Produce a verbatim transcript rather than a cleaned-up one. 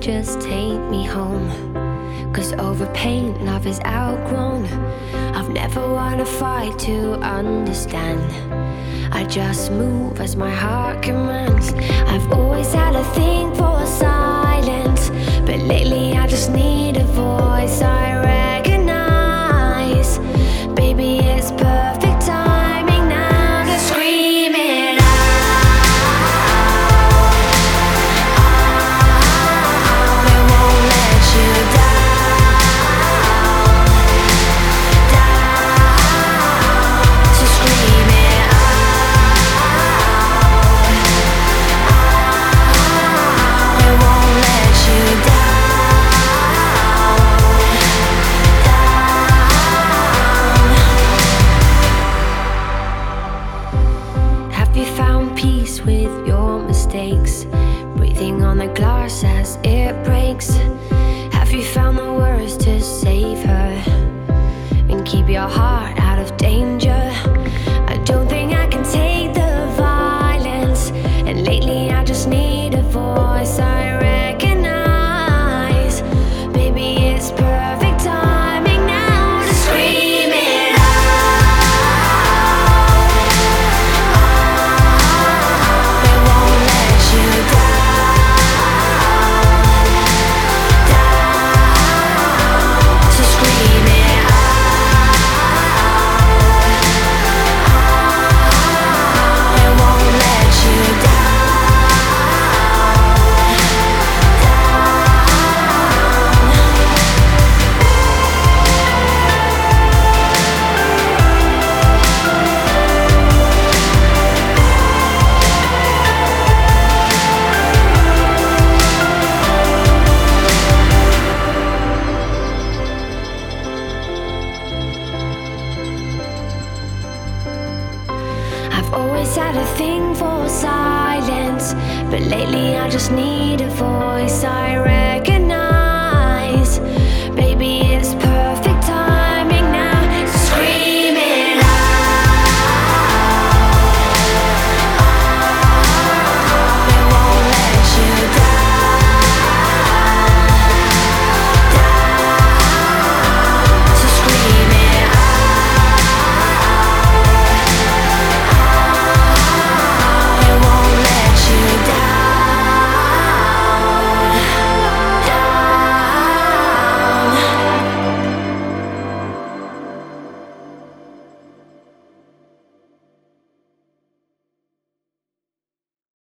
just take me home. Cause over pain, love is outgrown. I've never wanna fight to understand. I just move as my heart commands. I've always had a thing for silence, but lately I just need a voice I recognize. Baby, it's perfect timing now to scream it out. I won't let you down, down. So scream it out. I won't let you down, down. Have you found peace with your mistakes? Breathing on the glass as it breaks. Have you found the words to save her and keep your heart out of danger? I don't think I can take the violence, and lately I just need a voice I recognize. Baby, it's perfect timing now to scream it out. I won't let you down, down. So scream it out. I won't let you down, I've always had a thing for silence, but lately I just need a voice I recognize.